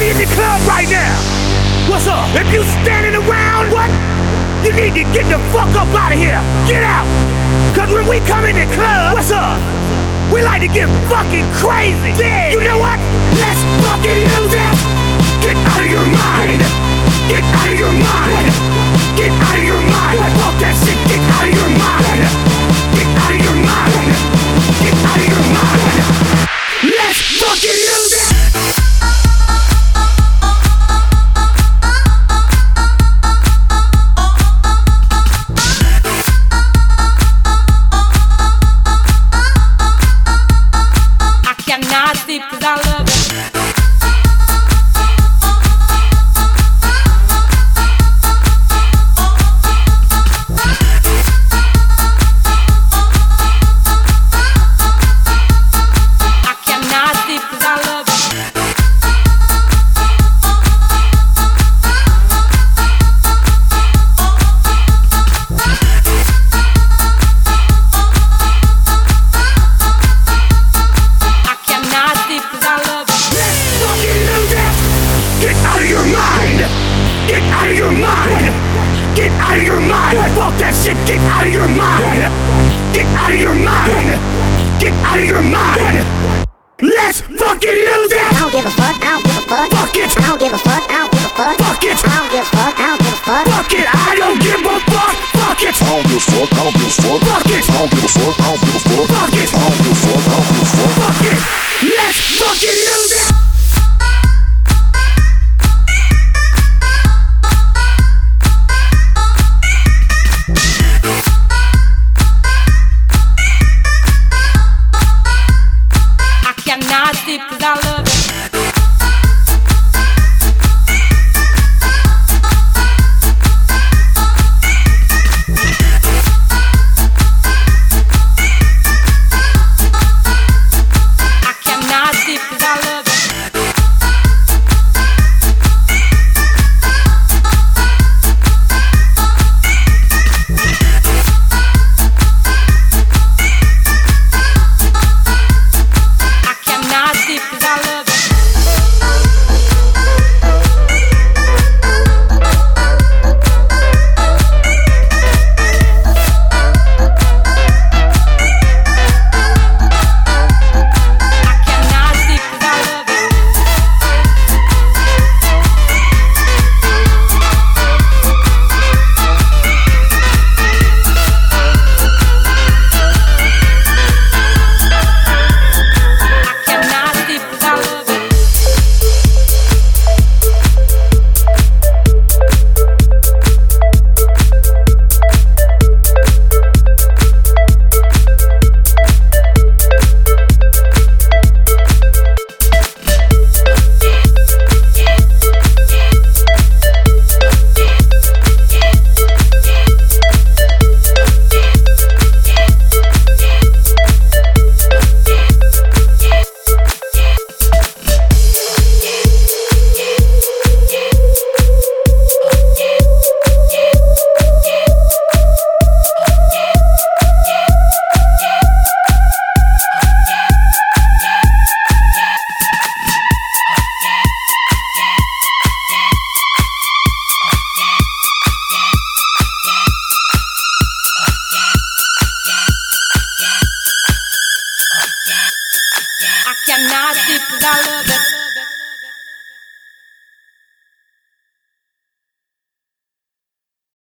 Everybody in the club right now. What's up? If you standing around, what? You need to get the fuck up out of here. Get out. Cause when we come in the club, what's up? We like to get fucking crazy. Yeah. You know what? Let's fucking lose it. Get out of your mind. Get out of your mind. Get out of your mind. Fuck that shit. Get out of your mind. Get out of your mind. Get out of your mind. Let's fucking lose it. Sleep 'cause I love it. I cannot sleep 'cause I love it. Get out of your mind! Get out of your mind! Fuck that shit! Get out of your mind! Get out of your mind! Get out of your mind! Let's fucking lose it! I don't give a fuck, I don't give a fuck. Fuck it! I don't give a fuck, I don't give a fuck. Fuck it! I don't give a fuck, I don't give a fuck. Fuck it! I don't give a fuck! Fuck it! I don't give a fuck, I don't give a fuck. Fuck it! I don't give a fuck, I don't give a fuck. Fuck it! I don't give a fuck, I don't give a fuck. Fuck it! Let's fucking lose it! Cannot sleep 'cause I love it. I cannot sleep 'cause I love it.